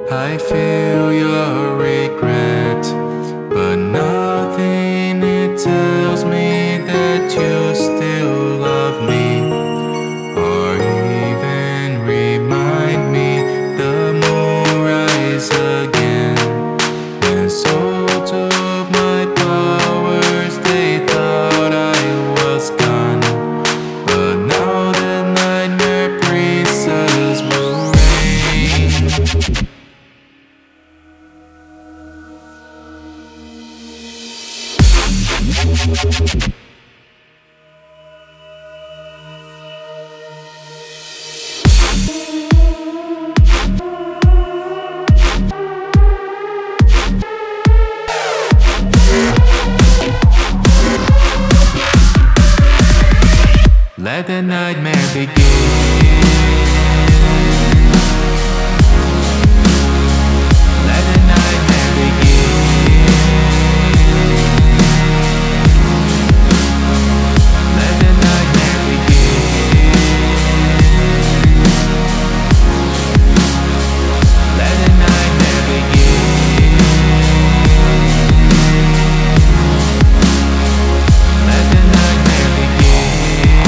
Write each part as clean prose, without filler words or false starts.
I feel your regret, but nothing it tells me that you still love me, or even remind me the moon rise again. And so took my powers, they thought I was gone, but now the nightmare princess will reign. Let the nightmare begin. Let the nightmare begin. Let the nightmare begin. Let the nightmare begin. Let the nightmare begin.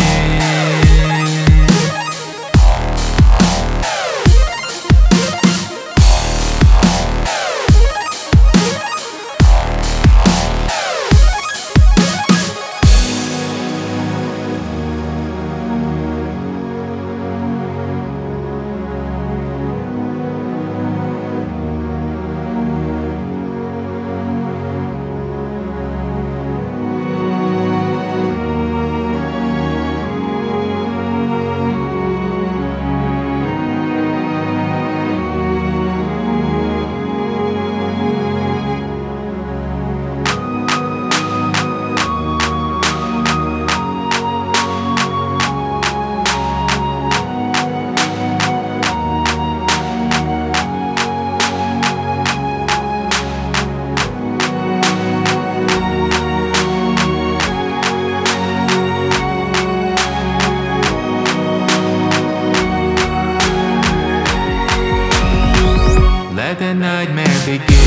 Let the nightmare begin.